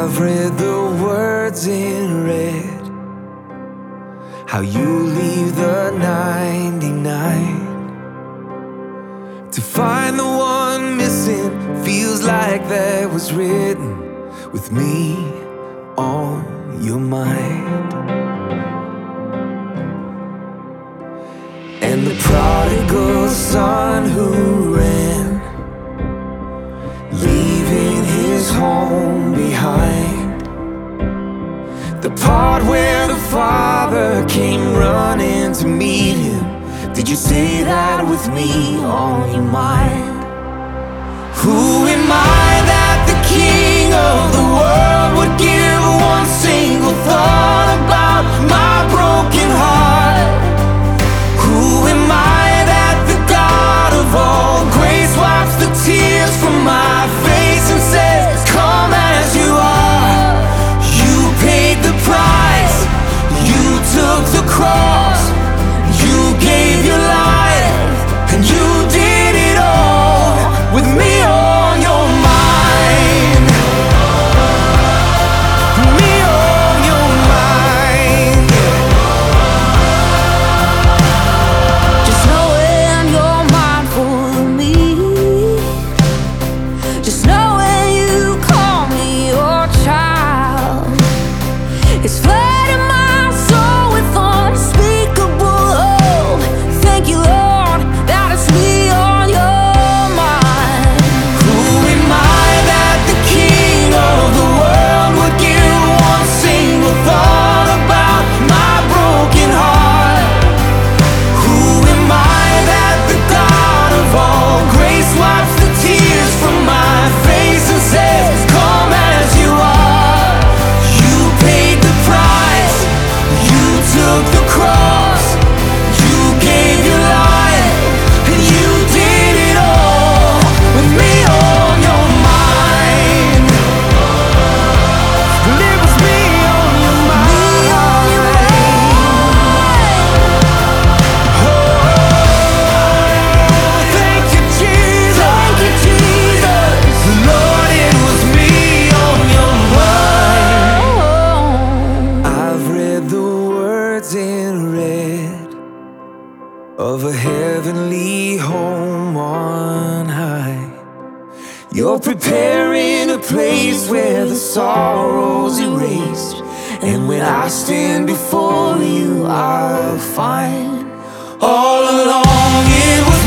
I've read the words in red, how you leave the 99 to find the one missing. Feels like that was written with me on your mind. And the prodigal son who ran, leaving his home behind, the part where the father came running to meet him. Did you say that with me on your mind? Who am I that the king of the world would give one single thought about my broken heart? Who am I that the God of all grace wipes the tears from my face and says, come as you are? You paid the price, you took the cross, you gave your life, and you did it all with me on your mind. Me on your mind. Just knowing you're mindful of me, just knowing you call me your child, it's flooding my soul with unspeakable hope. Thank you, Lord, that it's me on your mind. Who am I that the king of the world would give one single thought about my broken heart? Who am I that the God of all grace wipes the tears from my face and says, come as you are? You paid the price, you took the cross, you gave your life, and you did it all with me on your mind. And it was me on your mind. Oh, thank you, Jesus. Thank you, Jesus. Lord, it was me on your mind. Oh. I've read the words in red of a heavenly home on high. You're preparing a place where the sorrow's erased, and when I stand before you, I'll find all along it was